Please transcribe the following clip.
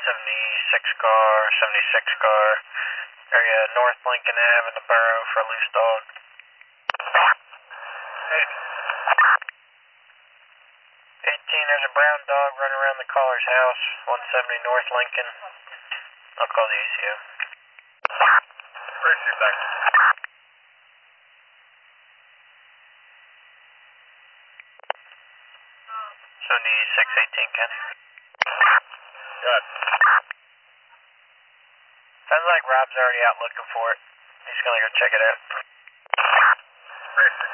76 car, area North Lincoln Ave in the borough for a loose dog. 18, there's a brown dog running around the caller's house, 170 North Lincoln. I'll call the ACO. Appreciate that. So need 618, Ken. Good. Sounds like Rob's already out looking for it. He's gonna go check it out. Appreciate